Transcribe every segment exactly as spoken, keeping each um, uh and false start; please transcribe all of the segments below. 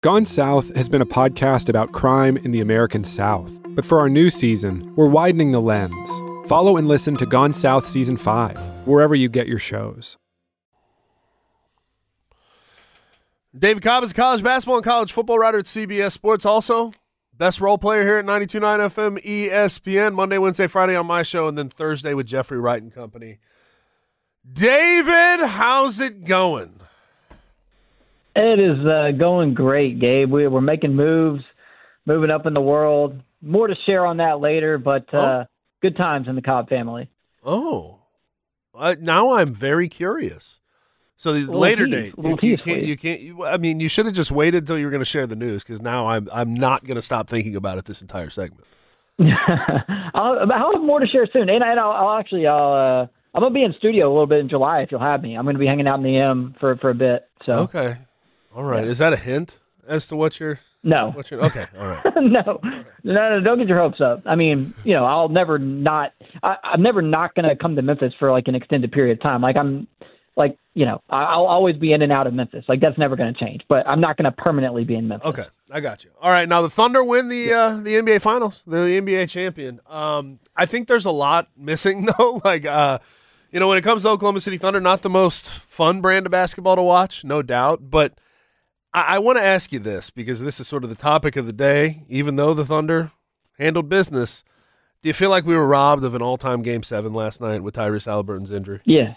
Gone South has been a podcast about crime in the American South. But for our new season, we're widening the lens. Follow and listen to Gone South Season five, wherever you get your shows. David Cobb is a college basketball and college football writer at C B S Sports. Also, best role player here at ninety-two point nine F M E S P N. Monday, Wednesday, Friday on my show, and then Thursday with Jeffrey Wright and Company. David, how's it going? It is uh, going great, Gabe. We, we're making moves, moving up in the world. More to share on that later, but uh, oh. good times in the Cobb family. Oh, uh, now I'm very curious. So the later tease, date, you, you can't. You can't. You, I mean, you should have just waited until you were going to share the news, because now I'm I'm not going to stop thinking about it this entire segment. I'll, I'll have more to share soon, and, and I'll, I'll actually I'll uh, I'm going to be in studio a little bit in July if you'll have me. I'm going to be hanging out in the M for for a bit. So okay. All right. Yeah. Is that a hint as to what you're? No. What you're, okay. All right. no. no, no, don't get your hopes up. I mean, you know, I'll never not. I, I'm never not going to come to Memphis for like an extended period of time. Like I'm, like you know, I'll always be in and out of Memphis. Like that's never going to change. But I'm not going to permanently be in Memphis. Okay, I got you. All right. Now the Thunder win the uh, the N B A Finals. They're the N B A champion. Um, I think there's a lot missing though. Like, uh, you know, when it comes to Oklahoma City Thunder, not the most fun brand of basketball to watch, no doubt, but. I want to ask you this, because this is sort of the topic of the day, even though the Thunder handled business. Do you feel like we were robbed of an all-time Game seven last night with Tyrese Halliburton's injury? Yeah,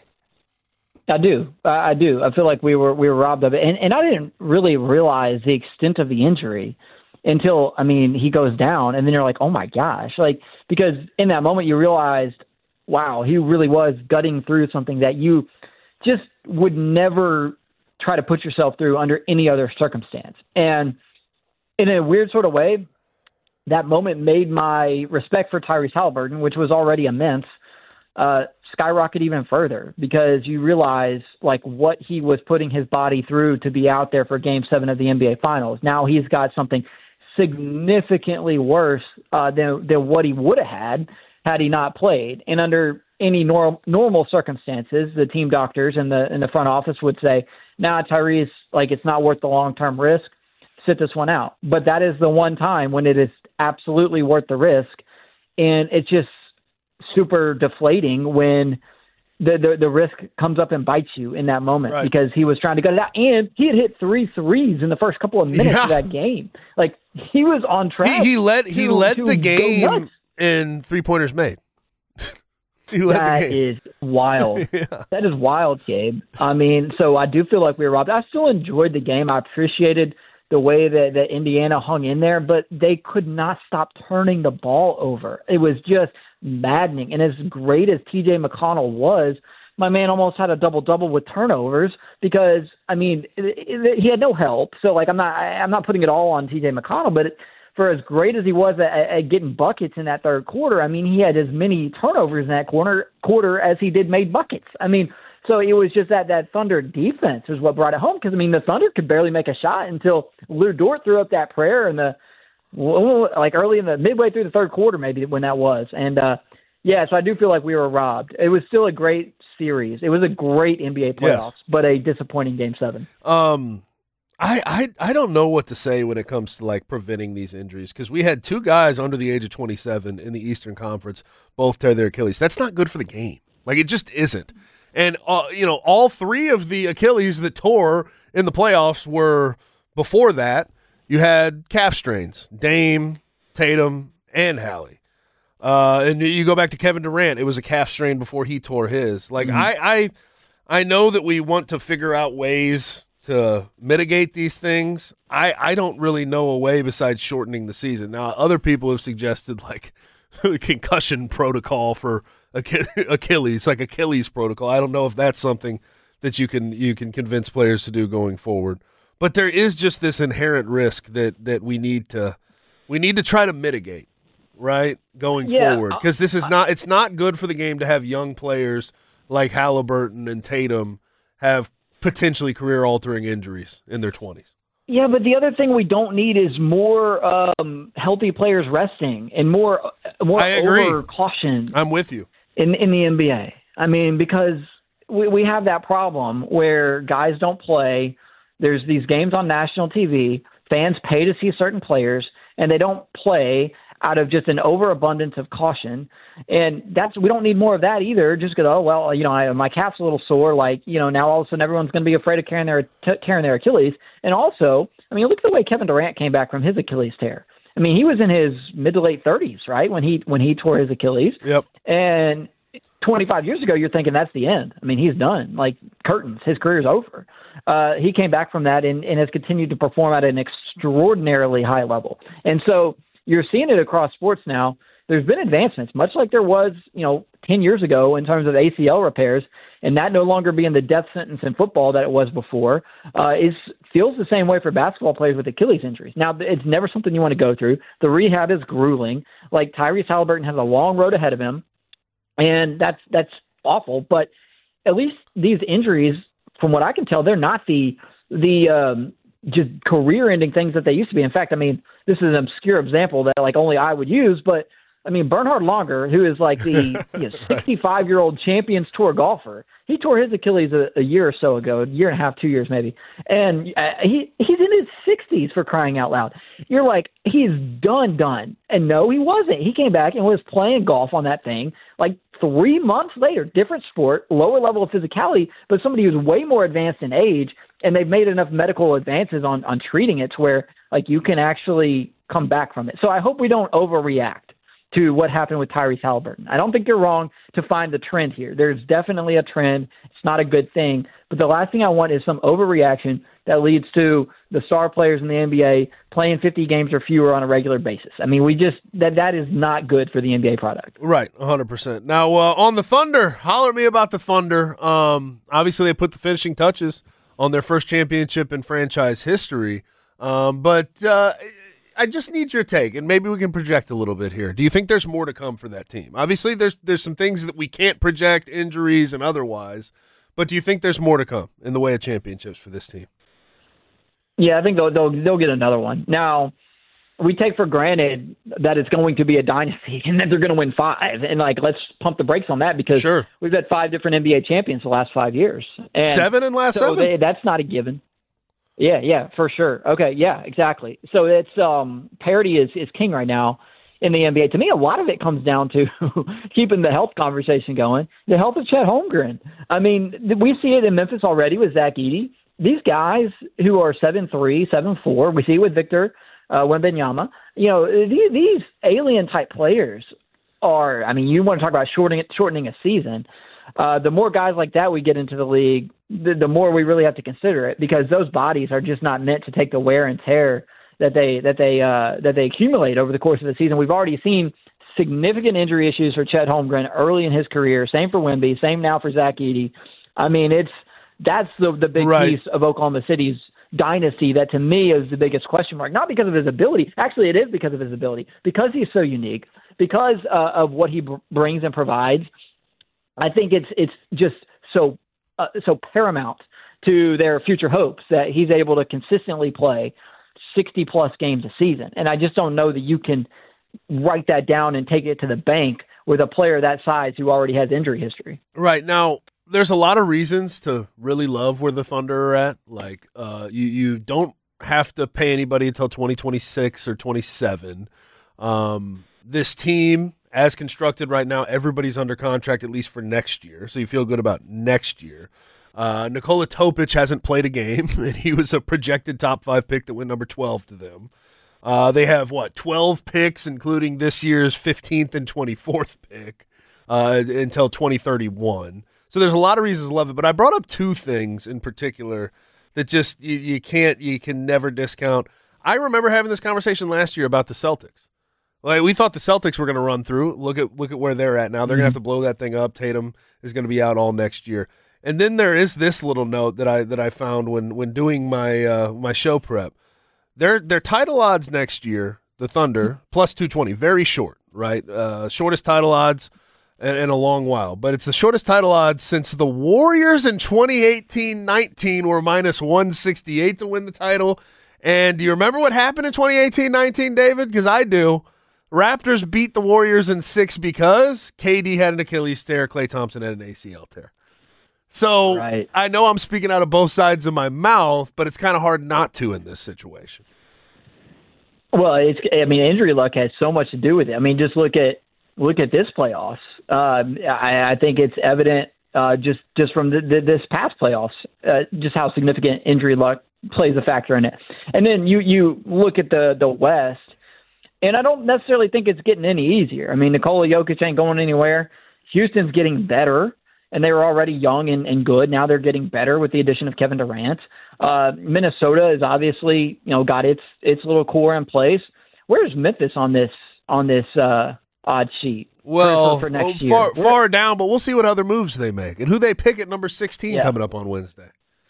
I do. I, I do. I feel like we were we were robbed of it. And, and I didn't really realize the extent of the injury until, I mean, he goes down, and then you're like, oh, my gosh. Like, because in that moment you realized, wow, he really was gutting through something that you just would never – try to put yourself through under any other circumstance. And in a weird sort of way, that moment made my respect for Tyrese Halliburton, which was already immense, uh, skyrocket even further, because you realize like what he was putting his body through to be out there for Game seven of the N B A Finals. Now he's got something significantly worse uh, than, than what he would have had had he not played. And under any norm, normal circumstances, the team doctors and the in the front office would say, nah, Tyrese, like it's not worth the long-term risk. Sit this one out. But that is the one time when it is absolutely worth the risk. And it's just super deflating when the, the, the risk comes up and bites you in that moment, right. Because he was trying to gut it out. And he had hit three threes in the first couple of minutes yeah. of that game. Like he was on track. He, he led, he to, led to the game in three-pointers made. He led that the game. is wild. yeah. That is wild, Gabe. I mean, so I do feel like we were robbed. I still enjoyed the game. I appreciated the way that, that Indiana hung in there, but they could not stop turning the ball over. It was just maddening. And as great as T J McConnell was, my man almost had a double-double with turnovers because, I mean, it, it, he had no help. So, like, I'm not I'm not putting it all on T J McConnell, but it, for as great as he was at, at getting buckets in that third quarter, I mean, he had as many turnovers in that quarter, quarter as he did made buckets. I mean, so it was just that that Thunder defense is what brought it home, because, I mean, the Thunder could barely make a shot until Lou Dort threw up that prayer in the like early in the midway through the third quarter, maybe when that was. And, uh, yeah, so I do feel like we were robbed. It was still a great series. It was a great N B A playoffs, yes. but a disappointing Game seven. Um. I, I I don't know what to say when it comes to, like, preventing these injuries, because we had two guys under the age of twenty-seven in the Eastern Conference both tear their Achilles. That's not good for the game. Like, it just isn't. And, uh, you know, all three of the Achilles that tore in the playoffs were, before that, you had calf strains, Dame, Tatum, and Hallie. Uh, and you go back to Kevin Durant, it was a calf strain before he tore his. Like, mm-hmm. I, I I know that we want to figure out ways to mitigate these things. I, I don't really know a way besides shortening the season. Now, other people have suggested, like, concussion protocol for Achilles, like Achilles protocol. I don't know if that's something that you can you can convince players to do going forward. But there is just this inherent risk that that we need to we need to try to mitigate, right, going yeah, forward. Because this is not it's not good for the game to have young players like Halliburton and Tatum have potentially career-altering injuries in their twenties. Yeah, but the other thing we don't need is more um, healthy players resting and more more over caution. I'm with you. In in the N B A. I mean, because we, we have that problem where guys don't play. There's these games on national T V. fans pay to see certain players, and they don't play out of just an overabundance of caution. And that's, we don't need more of that either. Just go, oh, well, you know, I, my calf's a little sore. Like, you know, now all of a sudden everyone's going to be afraid of carrying their, t- tearing their Achilles. And also, I mean, look at the way Kevin Durant came back from his Achilles tear. I mean, he was in his mid to late thirties, right, when he when he tore his Achilles. Yep. And twenty-five years ago, you're thinking that's the end. I mean, he's done. Like, curtains. His career's over. Uh, he came back from that and, and has continued to perform at an extraordinarily high level. And so you're seeing it across sports now. There's been advancements, much like there was, you know, ten years ago in terms of A C L repairs, and that no longer being the death sentence in football that it was before, uh, is feels the same way for basketball players with Achilles injuries. Now, it's never something you want to go through. The rehab is grueling. Like, Tyrese Halliburton has a long road ahead of him, and that's that's awful. But at least these injuries, from what I can tell, they're not the the um, just career-ending things that they used to be. In fact, I mean, this is an obscure example that like only I would use, but I mean, Bernhard Langer, who is like the you know, sixty-five-year-old Champions Tour golfer, he tore his Achilles a, a year or so ago, a year and a half, two years maybe, and uh, he he's in his sixties, for crying out loud. You're like, he's done, done. And no, he wasn't. He came back and was playing golf on that thing like three months later, different sport, lower level of physicality, but somebody who's way more advanced in age, and they've made enough medical advances on, on treating it to where like you can actually come back from it. So I hope we don't overreact to what happened with Tyrese Halliburton. I don't think you're wrong to find the trend here. There's definitely a trend. It's not a good thing. But the last thing I want is some overreaction that leads to the star players in the N B A playing fifty games or fewer on a regular basis. I mean, we just that that is not good for the N B A product. Right, one hundred percent. Now, uh, on the Thunder, holler at me about the Thunder. Um, obviously, they put the finishing touches on their first championship in franchise history. Um, but uh, I just need your take, and maybe we can project a little bit here. Do you think there's more to come for that team? Obviously, there's there's some things that we can't project, injuries and otherwise, but do you think there's more to come in the way of championships for this team? Yeah, I think they'll they'll, they'll get another one. Now, we take for granted that it's going to be a dynasty and that they're going to win five. And, like, let's pump the brakes on that because sure. we've had five different N B A champions the last five years. And seven in last so seven? They, that's not a given. Yeah, yeah, for sure. Okay, yeah, exactly. So it's um, parity is, is king right now in the N B A. To me, a lot of it comes down to keeping the health conversation going, the health of Chet Holmgren. I mean, we see it in Memphis already with Zach Edey. These guys who are seven three, seven four, we see it with Victor uh, Wembanyama. You know, these, these alien-type players are, I mean, you want to talk about shortening, shortening a season. Uh, the more guys like that we get into the league, the, the more we really have to consider it because those bodies are just not meant to take the wear and tear that they that they uh, that they accumulate over the course of the season. We've already seen significant injury issues for Chet Holmgren early in his career. Same for Wemby. Same now for Zach Edey. I mean, it's that's the the big right. piece of Oklahoma City's dynasty that to me is the biggest question mark. Not because of his ability. Actually, it is because of his ability. Because he's so unique. Because uh, of what he b- brings and provides. I think it's it's just so uh, so paramount to their future hopes that he's able to consistently play sixty plus games a season. And I just don't know that you can write that down and take it to the bank with a player that size who already has injury history. Right. Now, there's a lot of reasons to really love where the Thunder are at. Like uh, you, you don't have to pay anybody until twenty twenty-six or twenty-seven. Um, this team, as constructed right now, everybody's under contract at least for next year, so you feel good about next year. Uh, Nikola Topic hasn't played a game, and he was a projected top five pick that went number twelve to them. Uh, they have, what, twelve picks, including this year's fifteenth and twenty-fourth pick uh, until twenty thirty-one. So there's a lot of reasons to love it, but I brought up two things in particular that just you, you can't, you can never discount. I remember having this conversation last year about the Celtics. Like, we thought the Celtics were going to run through. Look at look at where they're at now. They're mm-hmm. going to have to blow that thing up. Tatum is going to be out all next year. And then there is this little note that I that I found when when doing my uh, my show prep. Their their title odds next year, the Thunder, mm-hmm. plus two twenty, very short, right? Uh, shortest title odds in, in a long while. But it's the shortest title odds since the Warriors in twenty eighteen nineteen were minus one sixty-eight to win the title. And do you remember what happened in twenty eighteen nineteen, David? Because I do. Raptors beat the Warriors in six because K D had an Achilles tear, Klay Thompson had an A C L tear. So right. I know I'm speaking out of both sides of my mouth, but it's kind of hard not to in this situation. Well, it's. I mean, injury luck has so much to do with it. I mean, just look at look at this playoffs. Um, I, I think it's evident uh, just just from the, the, this past playoffs, uh, just how significant injury luck plays a factor in it. And then you you look at the the West, and I don't necessarily think it's getting any easier. I mean, Nikola Jokic ain't going anywhere. Houston's getting better, and they were already young and, and good. Now they're getting better with the addition of Kevin Durant. Uh, Minnesota has obviously, you know, got its its little core in place. Where's Memphis on this on this uh, odd sheet? Well, for, for next oh, far, year? far down, but we'll see what other moves they make and who they pick at number sixteen yeah. coming up on Wednesday.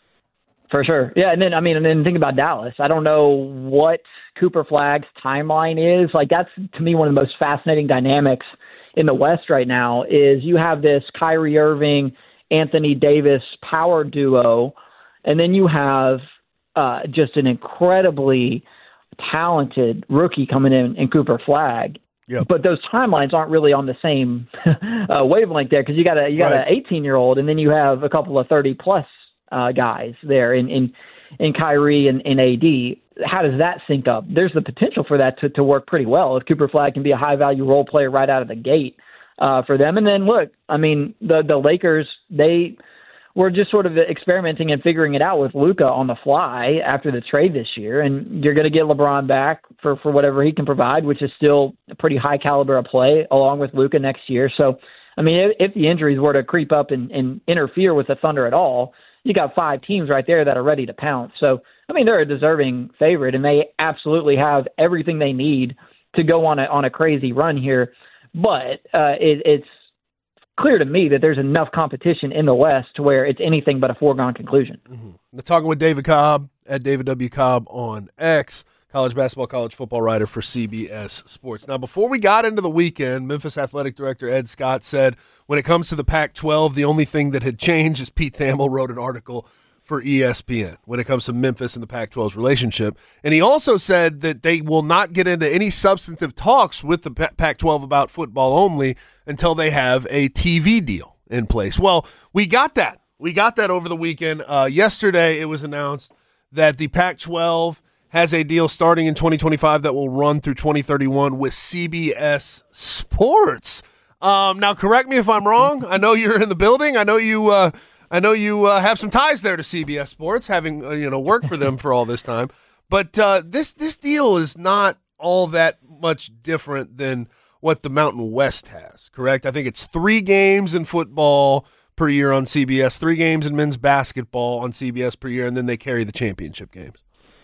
For sure. Yeah, and then, I mean, and then think about Dallas. I don't know what Cooper Flagg's timeline is. Like, that's, to me, one of the most fascinating dynamics in the West right now is you have this Kyrie Irving, Anthony Davis power duo, and then you have uh, just an incredibly talented rookie coming in in Cooper Flagg. Yep. But those timelines aren't really on the same uh, wavelength there because you got a you got right. an eighteen-year-old, and then you have a couple of thirty-plus uh, guys there in in, in Kyrie and, and A D. How does that sync up? There's the potential for that to, to work pretty well if Cooper Flagg can be a high-value role player right out of the gate uh, for them. And then, look, I mean, the the Lakers, they were just sort of experimenting and figuring it out with Luka on the fly after the trade this year. And you're going to get LeBron back for, for whatever he can provide, which is still a pretty high caliber of play along with Luka next year. So, I mean, if, if the injuries were to creep up and, and interfere with the Thunder at all, you got five teams right there that are ready to pounce. So, I mean, they're a deserving favorite, and they absolutely have everything they need to go on a on a crazy run here. But uh, it, it's clear to me that there's enough competition in the West to where it's anything but a foregone conclusion. Mm-hmm. We're talking with David Cobb at David W. Cobb on X, college basketball, college football writer for C B S Sports. Now, before we got into the weekend, Memphis Athletic Director Ed Scott said when it comes to the Pac twelve, the only thing that had changed is Pete Thamel wrote an article for E S P N when it comes to Memphis and the Pac twelve's relationship. And he also said that they will not get into any substantive talks with the Pac twelve about football only until they have a T V deal in place. Well, we got that. We got that over the weekend. Uh, yesterday it was announced that the Pac twelve has a deal starting in twenty twenty-five that will run through twenty thirty-one with C B S Sports. Um, now, correct me if I'm wrong. I know you're in the building. I know you uh, – I know you uh, have some ties there to C B S Sports, having uh, you know worked for them for all this time. But uh, this this deal is not all that much different than what the Mountain West has, correct? I think it's three games in football per year on C B S, three games in men's basketball on C B S per year, and then they carry the championship games.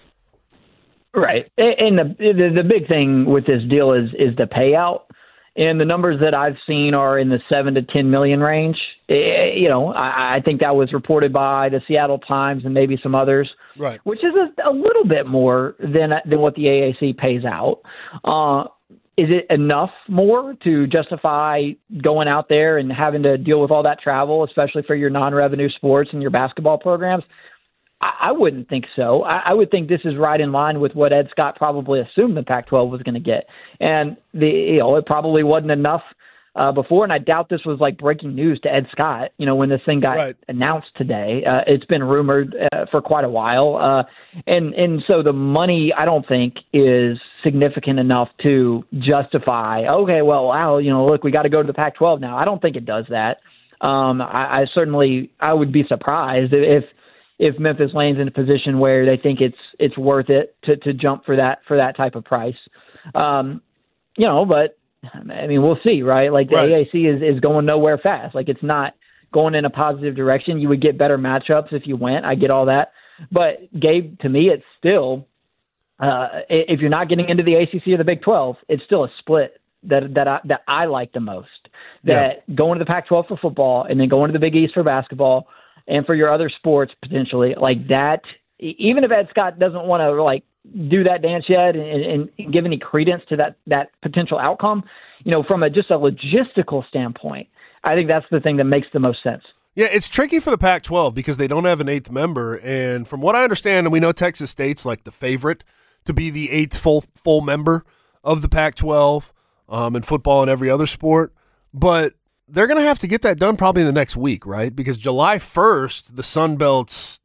Right, and the the, the big thing with this deal is is the payout. And the numbers that I've seen are in the seven to ten million range. You know, I, I think that was reported by the Seattle Times and maybe some others, right? Which is a, a little bit more than than what the A A C pays out. Uh, is it enough more to justify going out there and having to deal with all that travel, especially for your non-revenue sports and your basketball programs? I wouldn't think so. I would think this is right in line with what Ed Scott probably assumed the Pac twelve was going to get. And the you know it probably wasn't enough uh, before, and I doubt this was like breaking news to Ed Scott, you know, when this thing got right. announced today. Uh, it's been rumored uh, for quite a while. Uh, and, and so the money, I don't think, is significant enough to justify, okay, well, wow, you know, look, we got to go to the Pac twelve now. I don't think it does that. Um, I, I certainly, I would be surprised if if Memphis lands in a position where they think it's it's worth it to, to jump for that for that type of price. Um, you know, but I mean, we'll see, right? Like the right. A A C is, is going nowhere fast. Like it's not going in a positive direction. You would get better matchups if you went. I get all that. But Gabe, to me, it's still, uh, if you're not getting into the A C C or the Big twelve, it's still a split that that I, that I like the most. That yeah. going to the Pac twelve for football and then going to the Big East for basketball and for your other sports potentially, like that, even if Ed Scott doesn't want to like do that dance yet and, and give any credence to that, that potential outcome, you know, from a just a logistical standpoint, I think that's the thing that makes the most sense. Yeah, it's tricky for the Pac twelve because they don't have an eighth member. And from what I understand, and we know Texas State's like the favorite to be the eighth full full member of the Pac twelve um, in football and every other sport. But they're going to have to get that done probably in the next week, right? Because July first, the Sun Belt's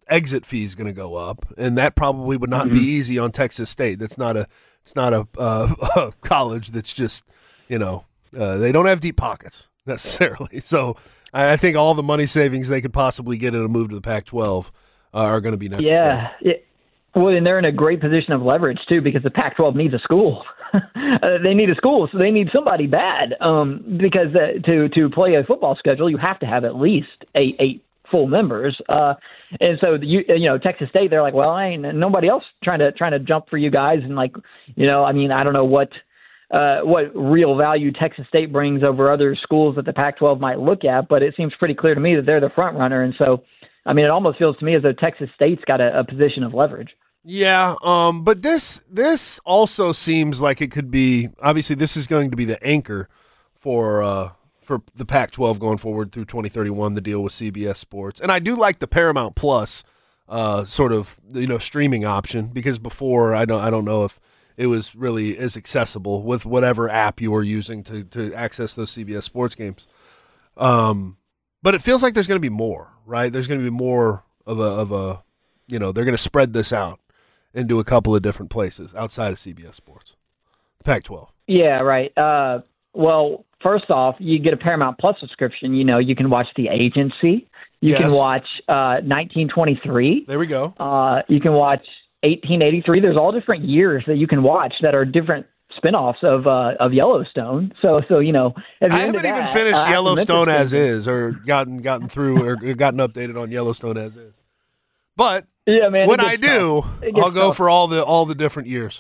exit fee is going to go up, and that probably would not mm-hmm. be easy on Texas State. That's not a it's not a, uh, a college that's just, you know, uh, they don't have deep pockets necessarily. So I, I think all the money savings they could possibly get in a move to the Pac twelve uh, are going to be necessary. Yeah. It, well, and they're in a great position of leverage too, because the Pac twelve needs a school. uh, they need a school, so they need somebody bad. Um, because uh, to to play a football schedule, you have to have at least eight eight full members. Uh, and so you you know Texas State, they're like, well, I ain't nobody else trying to trying to jump for you guys, and like you know, I mean, I don't know what uh, what real value Texas State brings over other schools that the Pac twelve might look at, but it seems pretty clear to me that they're the front runner, and so I mean, it almost feels to me as though Texas State's got a, a position of leverage. Yeah, um, but this this also seems like it could be. Obviously, this is going to be the anchor for uh, for the Pac twelve going forward through twenty thirty-one. The deal with C B S Sports, and I do like the Paramount Plus uh, sort of you know streaming option, because before I don't I don't know if it was really as accessible with whatever app you were using to to access those C B S Sports games. Um, but it feels like there's going to be more, right? There's going to be more of a of a you know they're going to spread this out into a couple of different places outside of C B S Sports. Pac twelve. Yeah, right. Uh, well, first off, you get a Paramount Plus subscription. You know, you can watch The Agency. You Yes. can watch uh, nineteen twenty-three. There we go. Uh, you can watch eighteen eighty-three. There's all different years that you can watch that are different spinoffs of uh, of Yellowstone. So, so you know, at the I end haven't of even that, finished uh, Yellowstone as Memphis- is, or gotten gotten through, or gotten updated on Yellowstone as is. But Yeah, man. when it I gets do, tough. It gets I'll go tough. for all the all the different years.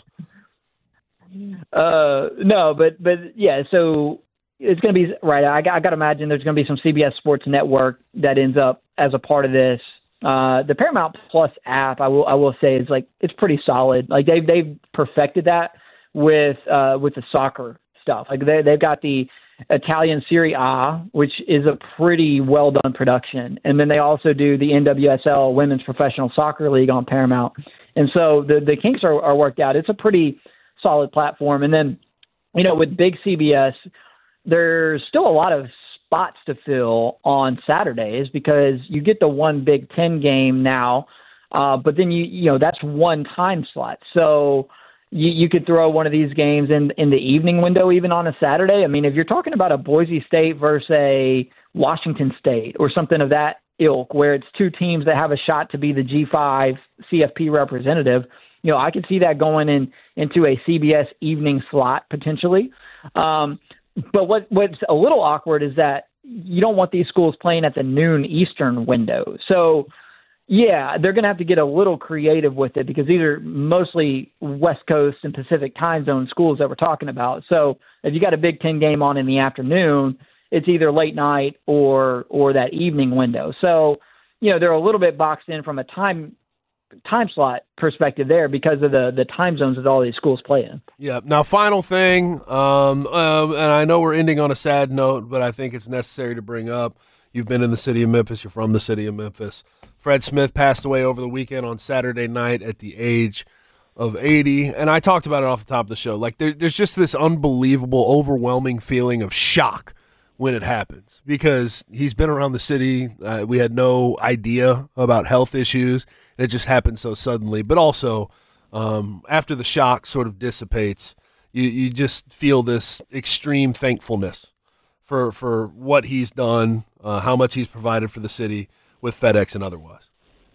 Uh, no, but but yeah, so it's going to be right. I, I got to imagine there's going to be some C B S Sports Network that ends up as a part of this. Uh, the Paramount Plus app, I will I will say, is like it's pretty solid. Like they've they've perfected that with uh with the soccer stuff. Like they they've got the Italian Serie A, which is a pretty well done production, and then they also do the N W S L Women's Professional Soccer League on Paramount. And so the the kinks are, are worked out. It's a pretty solid platform. And then, you know, with big C B S, there's still a lot of spots to fill on Saturdays because you get the one Big Ten game now, uh, but then you you know that's one time slot. So you, you could throw one of these games in in the evening window even on a Saturday. I mean, if you're talking about a Boise State versus a Washington State or something of that ilk, where it's two teams that have a shot to be the G five C F P representative, you know, I could see that going in into a C B S evening slot potentially. Um, but what what's a little awkward is that you don't want these schools playing at the noon Eastern window. So, yeah, they're going to have to get a little creative with it because these are mostly West Coast and Pacific time zone schools that we're talking about. So if you got a Big Ten game on in the afternoon, it's either late night or or that evening window. So, you know, they're a little bit boxed in from a time time slot perspective there because of the the time zones that all these schools play in. Yeah. Now, final thing, um, um, and I know we're ending on a sad note, but I think it's necessary to bring up. You've been in the city of Memphis. You're from the city of Memphis. Fred Smith passed away over the weekend on Saturday night at the age of eighty, and I talked about it off the top of the show. Like, there, there's just this unbelievable, overwhelming feeling of shock when it happens because he's been around the city. Uh, we had no idea about health issues. And it just happened so suddenly. But also, um, after the shock sort of dissipates, you, you just feel this extreme thankfulness for for what he's done, uh, how much he's provided for the city with FedEx and otherwise.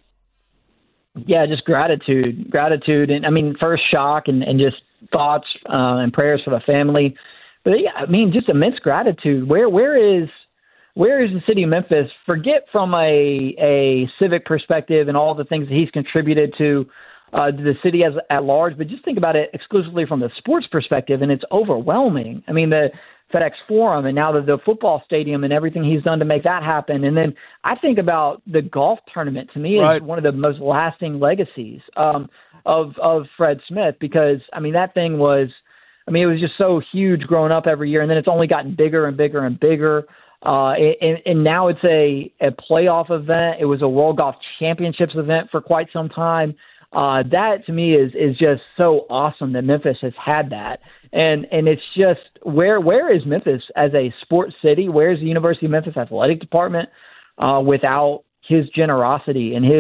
Yeah, just gratitude, gratitude. And I mean, first shock and, and just thoughts uh, and prayers for the family. But yeah, I mean, just immense gratitude. Where where is where is the city of Memphis? Forget from a a civic perspective and all the things that he's contributed to, uh, to the city as at large, but just think about it exclusively from the sports perspective, and it's overwhelming. I mean, the FedEx Forum and now the, the football stadium and everything he's done to make that happen. And then I think about the golf tournament. To me, right. is one of the most lasting legacies um, of of Fred Smith because I mean that thing was. I mean, it was just so huge growing up every year, and then it's only gotten bigger and bigger and bigger. Uh, and, and now it's a, a playoff event. It was a World Golf Championships event for quite some time. Uh, that to me is is just so awesome that Memphis has had that. And and it's just where where is Memphis as a sports city? Where is the University of Memphis athletic department uh, without his generosity and his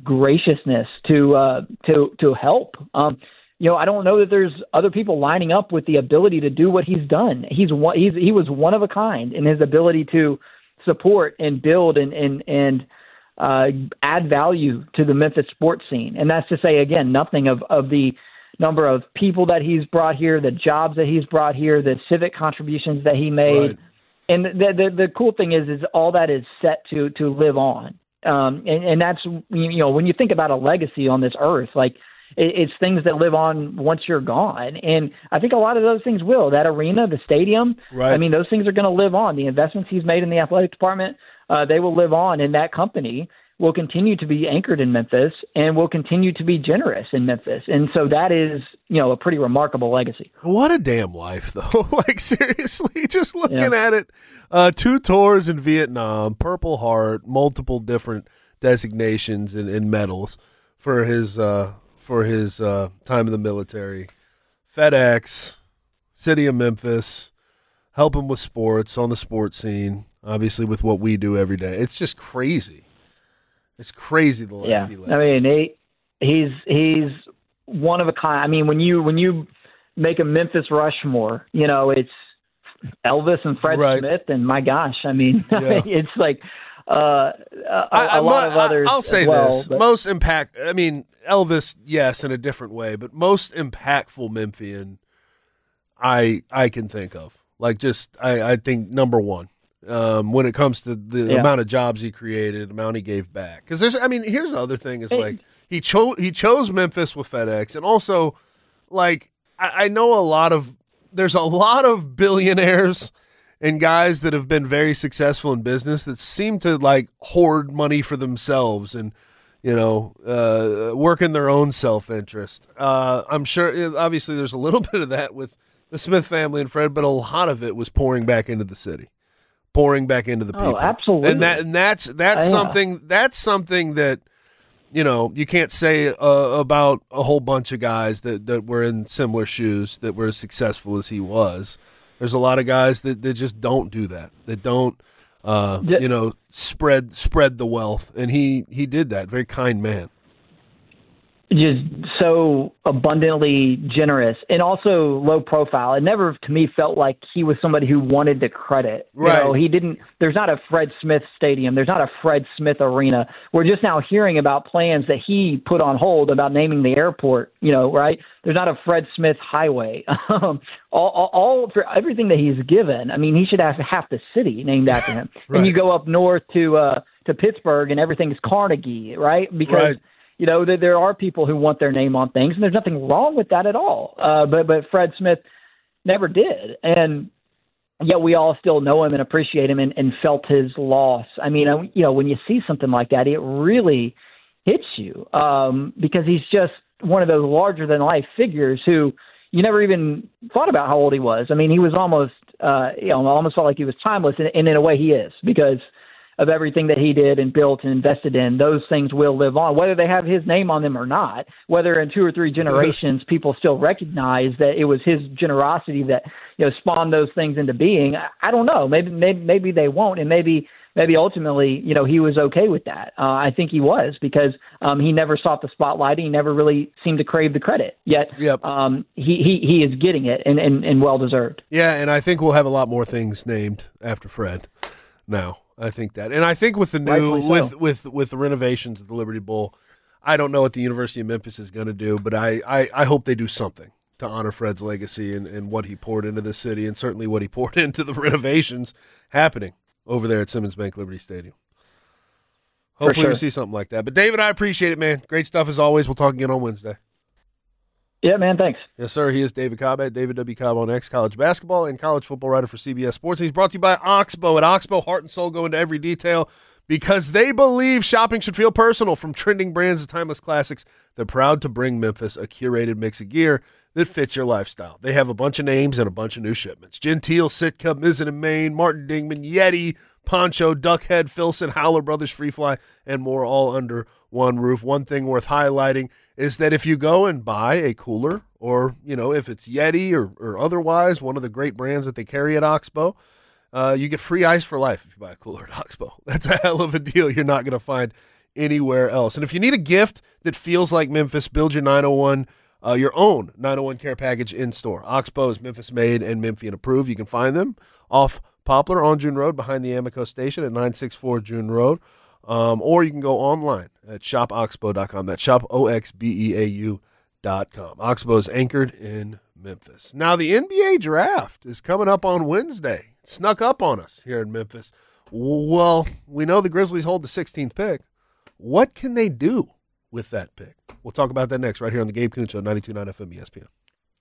graciousness to uh, to to help. Um, you know, I don't know that there's other people lining up with the ability to do what he's done. He's one, he's he was one of a kind in his ability to support and build and and and uh, add value to the Memphis sports scene. And that's to say, again, nothing of of the number of people that he's brought here, the jobs that he's brought here, the civic contributions that he made. Right. And the, the the cool thing is, is all that is set to to live on. Um, and, and that's, you know, when you think about a legacy on this earth, like it, it's things that live on once you're gone. And I think a lot of those things will. That arena, the stadium, right. I mean, those things are going to live on. The investments he's made in the athletic department, uh, they will live on. And that company will continue to be anchored in Memphis and will continue to be generous in Memphis. And so that is, you know, a pretty remarkable legacy. What a damn life, though. Like, seriously, just looking Yeah. at it. Uh, two tours in Vietnam, Purple Heart, multiple different designations and, and medals for his uh, for his uh, time in the military. FedEx, City of Memphis, helping with sports on the sports scene, obviously with what we do every day. It's just crazy. It's crazy the life Yeah, he lived. I mean, he, he's he's one of a kind. I mean, when you when you make a Memphis Rushmore, you know, it's Elvis and Fred Right. Smith, and my gosh, I mean, Yeah. it's like uh, a, I, I, a lot of I- others. I'll say as well, this: but- most impact. I mean, Elvis, yes, in a different way, but most impactful Memphian I I can think of. Like, just I, I think number one. Um, when it comes to the Yeah. amount of jobs he created, the amount he gave back. Because there's, I mean, here's the other thing is like he chose he chose Memphis with FedEx, and also like I, I know a lot of there's a lot of billionaires and guys that have been very successful in business that seem to like hoard money for themselves and you know uh, work in their own self interest. Uh, I'm sure, obviously, there's a little bit of that with the Smith family and Fred, but a lot of it was pouring back into the city. Pouring back into the people. Oh, absolutely. And that and that's that's Uh, yeah. something that's something that you know you can't say uh, about a whole bunch of guys that, that were in similar shoes that were as successful as he was. There's a lot of guys that, that just don't do that. That don't uh, Yeah. you know spread spread the wealth, and he he did that. Very kind man. Just so abundantly generous and also low profile. It never, to me, felt like he was somebody who wanted the credit. Right. You know, he didn't. There's not a Fred Smith Stadium. There's not a Fred Smith Arena. We're just now hearing about plans that he put on hold about naming the airport. You know, right? There's not a Fred Smith Highway. Um, all, all, all for everything that he's given. I mean, he should have half the city named after him. Right. And you go up north to uh, to Pittsburgh, and everything's Carnegie, right? Because Right. you know, there, there are people who want their name on things, and there's nothing wrong with that at all. Uh, but but Fred Smith never did, and yet we all still know him and appreciate him and, and felt his loss. I mean, I, you know, when you see something like that, it really hits you um, because he's just one of those larger than life figures who you never even thought about how old he was. I mean, he was almost, uh, you know, almost felt like he was timeless, and, and in a way he is, because of everything that he did and built and invested in. Those things will live on, whether they have his name on them or not, whether in two or three generations people still recognize that it was his generosity that, you know, spawned those things into being. I, I don't know. Maybe, maybe, maybe they won't. And maybe, maybe ultimately, you know, he was okay with that. Uh, I think he was, because um, he never sought the spotlight. He never really seemed to crave the credit, yet Yep. um, he, he, he is getting it, and, and, and well-deserved. Yeah, and I think we'll have a lot more things named after Fred now. I think that, and I think with the new Rightfully so. with with with the renovations at the Liberty Bowl, I don't know what the University of Memphis is going to do, but I, I I hope they do something to honor Fred's legacy and, and what he poured into the city, and certainly what he poured into the renovations happening over there at Simmons Bank Liberty Stadium. Hopefully sure. we see something like that. But David, I appreciate it, man. Great stuff as always. We'll talk again on Wednesday. Yeah, man. Thanks. Yes, sir. He is David Cobb at David W. Cobb on X, college basketball and college football writer for C B S Sports. And he's brought to you by Oxbow. At Oxbow, heart and soul go into every detail because they believe shopping should feel personal. From trending brands to timeless classics, they're proud to bring Memphis a curated mix of gear that fits your lifestyle. They have a bunch of names and a bunch of new shipments. Gentile, Sitka, Mizzen and Maine, Martin Dingman, Yeti, Poncho, Duckhead, Filson, Howler Brothers, Freefly, and more, all under one roof. One thing worth highlighting is that if you go and buy a cooler, or, you know, if it's Yeti or, or otherwise, one of the great brands that they carry at Oxbow, uh, you get free ice for life if you buy a cooler at Oxbow. That's a hell of a deal you're not going to find anywhere else. And if you need a gift that feels like Memphis, build your nine oh one, uh, your own nine oh one care package in store. Oxbow is Memphis made and Memphian approved. You can find them off Poplar on June Road behind the Amico station at nine sixty-four June Road. Um, or you can go online at shop oxbow dot com. That's shop O X B E A U dot com. Oxbow is anchored in Memphis. Now, the N B A draft is coming up on Wednesday. It snuck up on us here in Memphis. Well, we know the Grizzlies hold the sixteenth pick. What can they do with that pick? We'll talk about that next right here on the Gabe Kuhn Show, ninety-two point nine F M E S P N.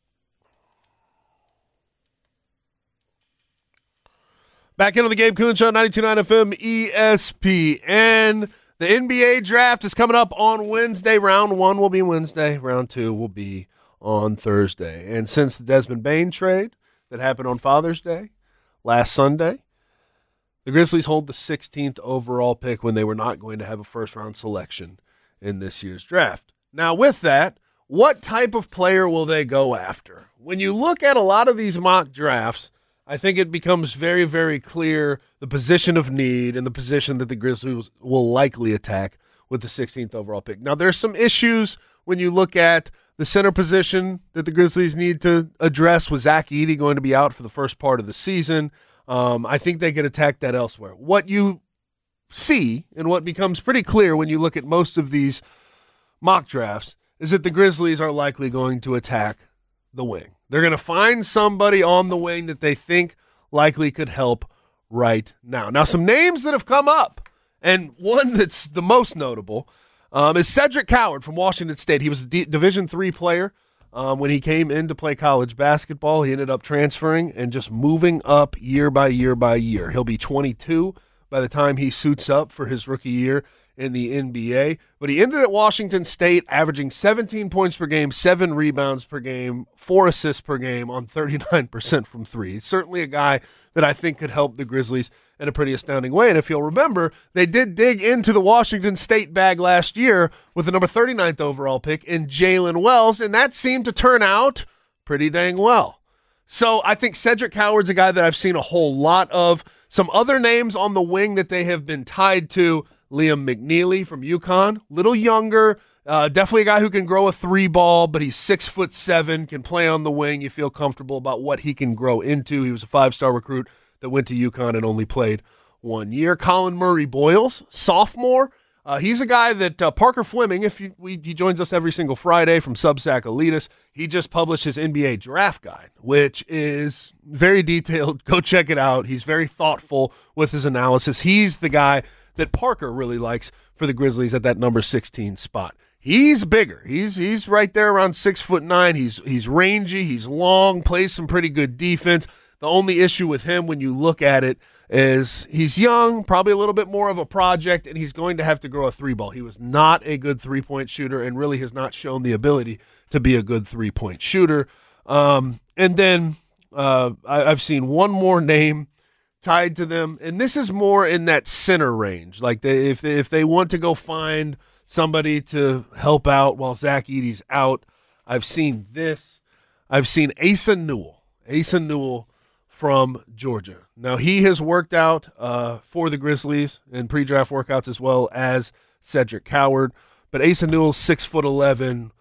Back into the Gabe Kuhn Show, ninety-two point nine F M E S P N. The N B A draft is coming up on Wednesday. Round one will be Wednesday. Round two will be on Thursday. And since the Desmond Bane trade that happened on Father's Day last Sunday, the Grizzlies hold the sixteenth overall pick when they were not going to have a first-round selection in this year's draft. Now, with that, what type of player will they go after? When you look at a lot of these mock drafts, I think it becomes very, very clear the position of need and the position that the Grizzlies will likely attack with the sixteenth overall pick. Now, there's some issues when you look at the center position that the Grizzlies need to address, with Zach Edey going to be out for the first part of the season. Um, I think they could attack that elsewhere. What you see and what becomes pretty clear when you look at most of these mock drafts is that the Grizzlies are likely going to attack the wing. They're going to find somebody on the wing that they think likely could help right now. Now, some names that have come up, and one that's the most notable um, is Cedric Coward from Washington State. He was a D- Division three player um, when he came in to play college basketball. He ended up transferring and just moving up year by year by year. He'll be twenty-two by the time he suits up for his rookie year in the N B A, but he ended at Washington State averaging seventeen points per game, seven rebounds per game, four assists per game on thirty-nine percent from three. He's certainly a guy that I think could help the Grizzlies in a pretty astounding way. And if you'll remember, they did dig into the Washington State bag last year with the number thirty-ninth overall pick in Jalen Wells, and that seemed to turn out pretty dang well. So I think Cedric Coward's a guy that I've seen a whole lot of. Some other names on the wing that they have been tied to: Liam McNeely from UConn, little younger, uh, definitely a guy who can grow a three ball, but he's six foot seven, can play on the wing. You feel comfortable about what he can grow into. He was a five-star recruit that went to UConn and only played one year. Colin Murray Boyles, sophomore. Uh, he's a guy that uh, Parker Fleming, if you, we, he joins us every single Friday from Substack Elitus, he just published his N B A draft guide, which is very detailed. Go check it out. He's very thoughtful with his analysis. He's the guy that Parker really likes for the Grizzlies at that number sixteen spot. He's bigger. He's he's right there around six foot nine. He's he's rangy. He's long. Plays some pretty good defense. The only issue with him, when you look at it, is he's young, probably a little bit more of a project, and he's going to have to grow a three ball. He was not a good three point shooter, and really has not shown the ability to be a good three point shooter. Um, and then uh, I, I've seen one more name tied to them, and this is more in that center range. Like they, if they, if they want to go find somebody to help out while Zach Edey's out, I've seen this. I've seen Asa Newell. Asa Newell from Georgia. Now, he has worked out uh, for the Grizzlies in pre-draft workouts as well as Cedric Coward, but Asa Newell's six foot eleven,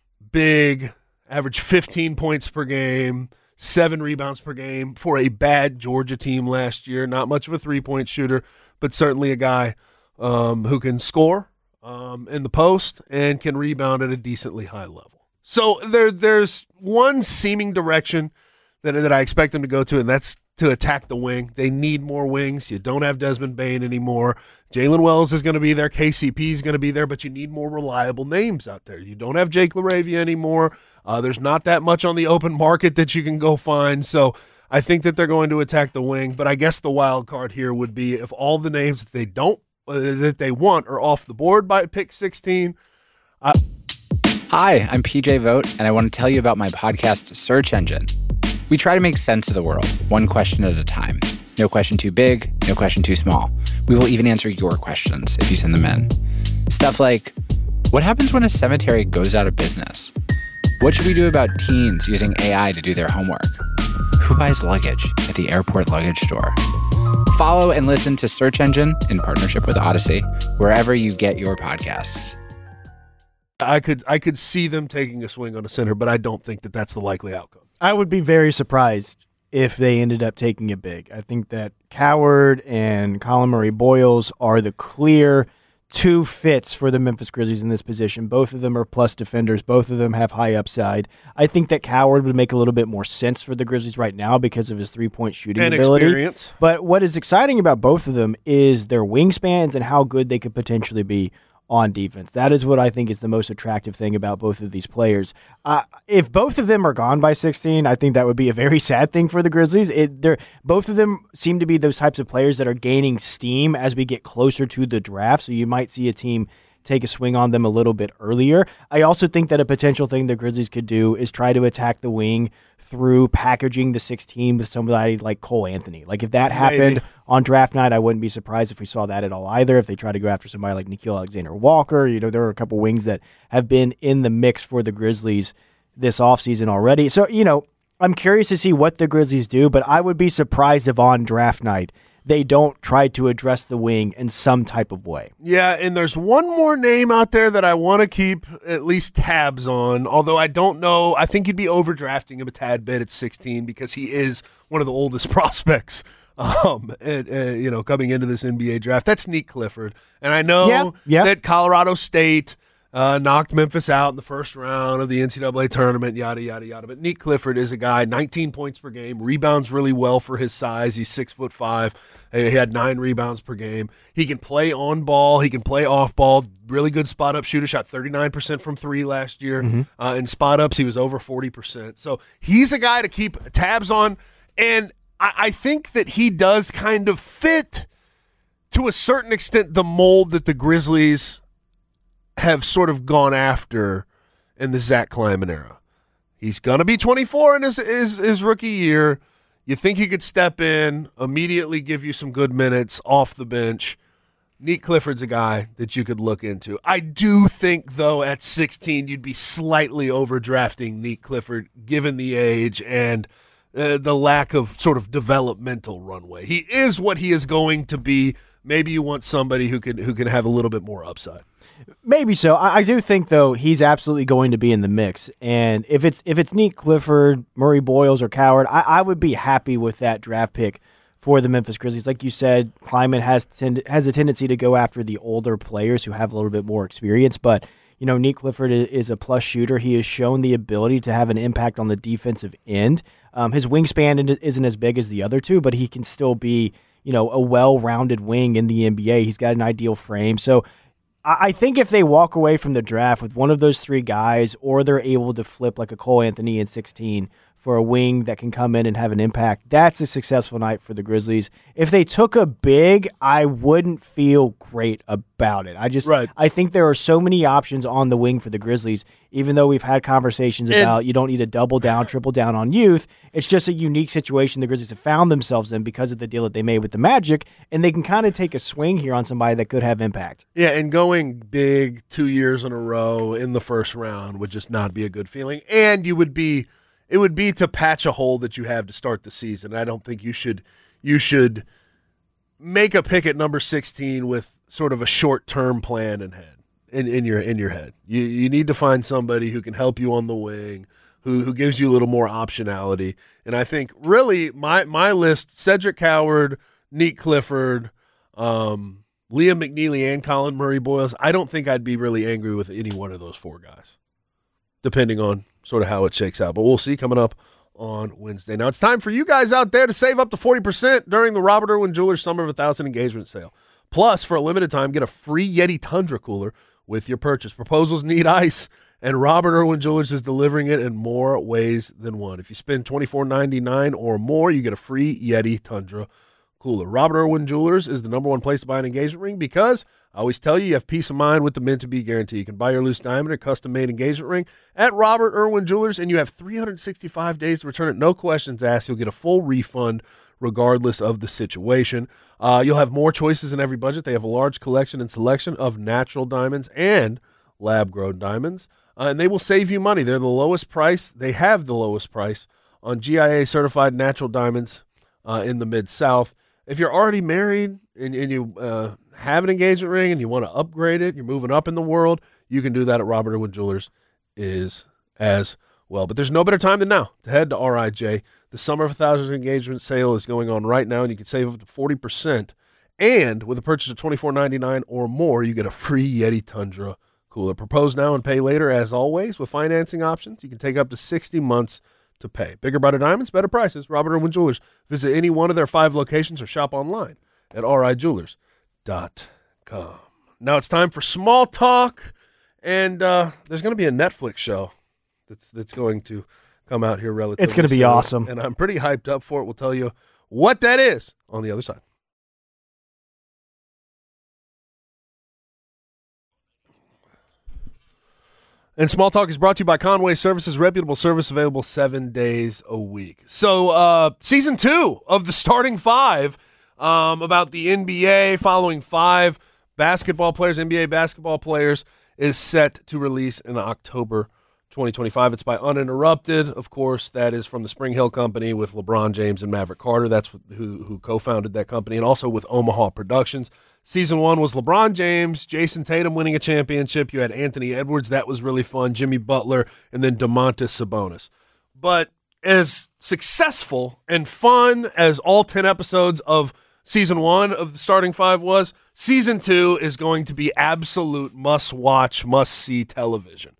big, averaged fifteen points per game, seven rebounds per game for a bad Georgia team last year. Not much of a three-point shooter, but certainly a guy um, who can score um, in the post and can rebound at a decently high level. So there, there's one seeming direction that, that I expect them to go to, and that's to attack the wing. They need more wings. You don't have Desmond Bane anymore. Jalen Wells is going to be there. K C P is going to be there, but you need more reliable names out there. You don't have Jake LaRavia anymore. Uh, there's not that much on the open market that you can go find. So I think that they're going to attack the wing, but I guess the wild card here would be if all the names that they don't, uh, that they want are off the board by pick sixteen. Uh- Hi, I'm P J Vogt, and I want to tell you about my podcast, Search Engine. We try to make sense of the world, one question at a time. No question too big, no question too small. We will even answer your questions if you send them in. Stuff like, what happens when a cemetery goes out of business? What should we do about teens using A I to do their homework? Who buys luggage at the airport luggage store? Follow and listen to Search Engine in partnership with Odyssey, wherever you get your podcasts. I could I could see them taking a swing on a center, but I don't think that that's the likely outcome. I would be very surprised if they ended up taking it big. I think that Coward and Colin Murray-Boyles are the clear two fits for the Memphis Grizzlies in this position. Both of them are plus defenders. Both of them have high upside. I think that Coward would make a little bit more sense for the Grizzlies right now because of his three-point shooting and ability. Experience. But what is exciting about both of them is their wingspans and how good they could potentially be on defense. That is what I think is the most attractive thing about both of these players. Uh, if both of them are gone by sixteen, I think that would be a very sad thing for the Grizzlies. It, they're, both of them seem to be those types of players that are gaining steam as we get closer to the draft, so you might see a team take a swing on them a little bit earlier. I also think that a potential thing the Grizzlies could do is try to attack the wing through packaging the sixteen with somebody like Cole Anthony. Like if that happened Maybe. on draft night, I wouldn't be surprised if we saw that at all either. If they try to go after somebody like Nickeil Alexander-Walker, you know, there are a couple wings that have been in the mix for the Grizzlies this offseason already. So, you know, I'm curious to see what the Grizzlies do, but I would be surprised if on draft night they don't try to address the wing in some type of way. Yeah, and there's one more name out there that I want to keep at least tabs on, although I don't know. I think you'd be overdrafting him a tad bit at sixteen because he is one of the oldest prospects um, and, uh, you know, coming into this N B A draft. That's Neek Clifford. And I know yeah, yeah. that Colorado State Uh, knocked Memphis out in the first round of the N C double A tournament, yada, yada, yada. But Neek Clifford is a guy, nineteen points per game, rebounds really well for his size. He's six foot five. He had nine rebounds per game. He can play on ball. He can play off ball. Really good spot up shooter. Shot thirty-nine percent from three last year. Mm-hmm. Uh, in spot ups, he was over forty percent. So he's a guy to keep tabs on. And I, I think that he does kind of fit, to a certain extent, the mold that the Grizzlies have sort of gone after in the Zach Kleiman era. He's going to be twenty-four in his, his, his rookie year. You think he could step in, immediately give you some good minutes off the bench. Neek Clifford's a guy that you could look into. I do think, though, at sixteen, you'd be slightly overdrafting Neek Clifford, given the age and uh, the lack of sort of developmental runway. He is what he is going to be. Maybe you want somebody who can who can have a little bit more upside. Maybe so. I, I do think, though, he's absolutely going to be in the mix. And if it's if it's Neek Clifford, Murray-Boyles, or Coward, I, I would be happy with that draft pick for the Memphis Grizzlies. Like you said, Kleiman has tend, has a tendency to go after the older players who have a little bit more experience. But, you know, Neek Clifford is, is a plus shooter. He has shown the ability to have an impact on the defensive end. Um, his wingspan isn't as big as the other two, but he can still be, you know, a well-rounded wing in the N B A. He's got an ideal frame. So I think if they walk away from the draft with one of those three guys, or they're able to flip like a Cole Anthony in sixteen for a wing that can come in and have an impact, that's a successful night for the Grizzlies. If they took a big, I wouldn't feel great about it. I just, right. I think there are so many options on the wing for the Grizzlies, even though we've had conversations and, about you don't need to double down, triple down on youth. It's just a unique situation the Grizzlies have found themselves in because of the deal that they made with the Magic, and they can kind of take a swing here on somebody that could have impact. Yeah, and going big two years in a row in the first round would just not be a good feeling. And you would be It would be to patch a hole that you have to start the season. I don't think you should you should make a pick at number sixteen with sort of a short-term plan in head in, in your in your head. You you need to find somebody who can help you on the wing, who who gives you a little more optionality. And I think really my my list: Cedric Coward, Neek Clifford, um, Liam McNeely, and Colin Murray-Boyles. I don't think I'd be really angry with any one of those four guys, depending on sort of how it shakes out. But we'll see coming up on Wednesday. Now it's time for you guys out there to save up to forty percent during the Robert Irwin Jewelers Summer of one thousand engagement sale. Plus, for a limited time, get a free Yeti Tundra cooler with your purchase. Proposals need ice, and Robert Irwin Jewelers is delivering it in more ways than one. If you spend twenty-four ninety-nine or more, you get a free Yeti Tundra cooler. Robert Irwin Jewelers is the number one place to buy an engagement ring because I always tell you, you have peace of mind with the meant-to-be guarantee. You can buy your loose diamond or custom-made engagement ring at Robert Irwin Jewelers, and you have three hundred sixty-five days to return it. No questions asked. You'll get a full refund regardless of the situation. Uh, you'll have more choices in every budget. They have a large collection and selection of natural diamonds and lab-grown diamonds, uh, and they will save you money. They're the lowest price. They have the lowest price on G I A-certified natural diamonds uh, in the Mid-South. if you're already married and, and you uh, have an engagement ring and you want to upgrade it, you're moving up in the world, you can do that at Robert Irwin Jewelers is as well. But there's no better time than now to head to R I J. The Summer of a Thousand Engagement sale is going on right now, and you can save up to forty percent. And with a purchase of twenty-four ninety-nine or more, you get a free Yeti Tundra cooler. Propose now and pay later, as always, with financing options. You can take up to sixty months to pay. Bigger, brighter diamonds, better prices. Robert Irwin Jewelers. Visit any one of their five locations or shop online at r i jewelers dot com. Now it's time for small talk, and uh, there's going to be a Netflix show that's that's going to come out here relatively It's going to be soon, awesome. and I'm pretty hyped up for it. We'll tell you what that is on the other side. And Small Talk is brought to you by Conway Services, reputable service available seven days a week. So uh, season two of the Starting Five, um, about the N B A, following five basketball players, N B A basketball players, is set to release in October twenty twenty-five. It's by Uninterrupted. Of course, that is from the Spring Hill Company with LeBron James and Maverick Carter. That's who, who co-founded that company, and also with Omaha Productions. Season one was LeBron James, Jason Tatum winning a championship. You had Anthony Edwards. That was really fun. Jimmy Butler, and then Domantas Sabonis. But as successful and fun as all ten episodes of season one of the Starting Five was, season two is going to be absolute must-watch, must-see television.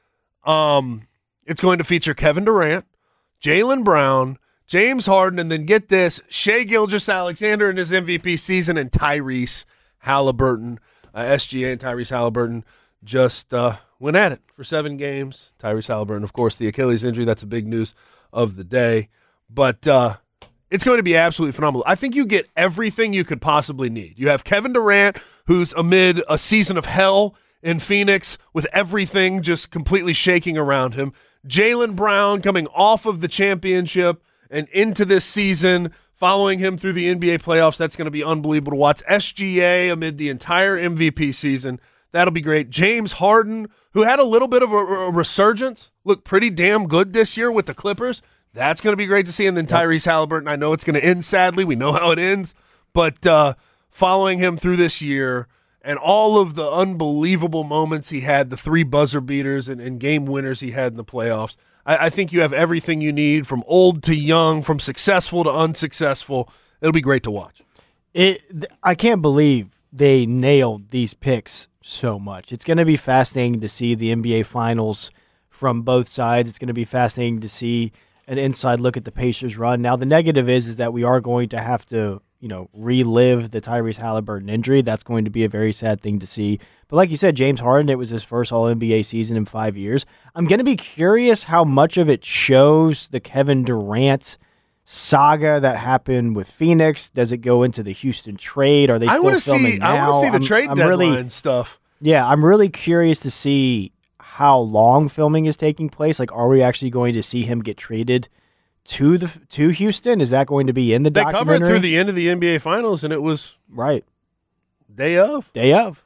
Um, it's going to feature Kevin Durant, Jaylen Brown, James Harden, and then get this, Shai Gilgeous-Alexander in his M V P season, and Tyrese Halliburton. Uh, S G A and Tyrese Halliburton just uh, went at it for seven games. Tyrese Halliburton, of course, the Achilles injury, that's the big news of the day. But uh, it's going to be absolutely phenomenal. I think you get everything you could possibly need. You have Kevin Durant, who's amid a season of hell in Phoenix with everything just completely shaking around him. Jaylen Brown coming off of the championship and into this season, following him through the N B A playoffs. That's going to be unbelievable to watch. S G A amid the entire M V P season. That'll be great. James Harden, who had a little bit of a, a resurgence, looked pretty damn good this year with the Clippers. That's going to be great to see. And then Tyrese Halliburton, I know it's going to end sadly. We know how it ends. But uh, following him through this year and all of the unbelievable moments he had, the three buzzer beaters and, and game winners he had in the playoffs, I, I think you have everything you need from old to young, from successful to unsuccessful. It'll be great to watch. It, I can't believe they nailed these picks so much. It's going to be fascinating to see the N B A Finals from both sides. It's going to be fascinating to see an inside look at the Pacers run. Now, the negative is, is that we are going to have to, you know, relive the Tyrese Halliburton injury. That's going to be a very sad thing to see. But like you said, James Harden, it was his first All N B A season in five years. I'm going to be curious how much of it shows the Kevin Durant saga that happened with Phoenix. Does it go into the Houston trade? Are they still I wanna filming see, now? I want to see the I'm, trade I'm deadline really, stuff. Yeah, I'm really curious to see how long filming is taking place. Like, are we actually going to see him get traded to the to Houston? Is that going to be in the They documentary? covered through the end of the N B A Finals, and it was right day of. day of.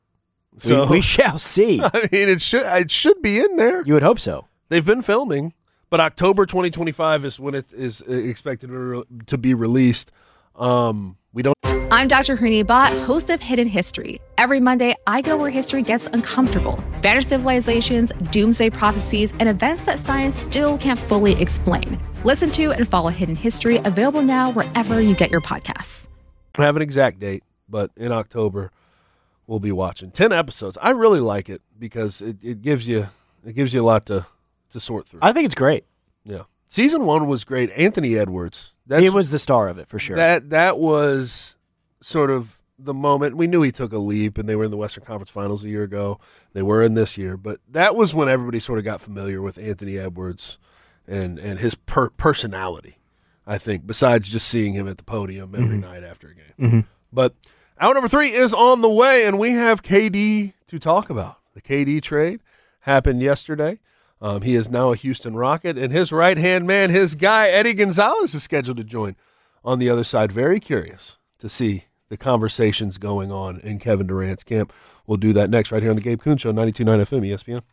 So we, we shall see. I mean, it should it should be in there. You would hope so. They've been filming, but October twenty twenty-five is when it is expected to be released. Um, we don't. I'm Doctor Hooni Bhatt, host of Hidden History. Every Monday, I go where history gets uncomfortable. Vanished civilizations, doomsday prophecies, and events that science still can't fully explain. Listen to and follow Hidden History, available now wherever you get your podcasts. I don't have an exact date, but in October we'll be watching ten episodes. I really like it because it, it gives you it gives you a lot to to sort through. I think it's great. Yeah, season one was great. Anthony Edwards, that's, He was the star of it for sure. That that was sort of the moment. We knew he took a leap, and they were in the Western Conference Finals a year ago. They were in this year, but that was when everybody sort of got familiar with Anthony Edwards and and his per- personality, I think, besides just seeing him at the podium every mm-hmm. night after a game. Mm-hmm. But hour number three is on the way, and we have K D to talk about. The K D trade happened yesterday. Um, he is now a Houston Rocket, and his right-hand man, his guy, Eddie Gonzalez, is scheduled to join on the other side. Very curious to see the conversations going on in Kevin Durant's camp. We'll do that next right here on the Gabe Kuhn Show, ninety-two point nine F M, E S P N.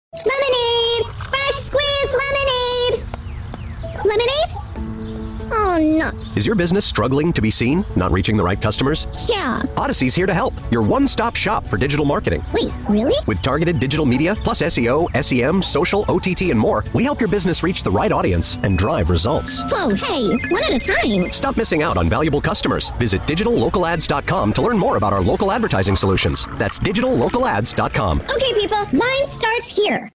Lemonade! Fresh squeezed lemonade! Lemonade? Oh, nuts. Is your business struggling to be seen? Not reaching the right customers? Yeah. Odyssey's here to help. Your one-stop shop for digital marketing. Wait, really? With targeted digital media, plus S E O, S E M, social, O T T, and more, we help your business reach the right audience and drive results. Whoa, hey, one at a time. Stop missing out on valuable customers. Visit digital local ads dot com to learn more about our local advertising solutions. That's digital local ads dot com. Okay, people, line starts here.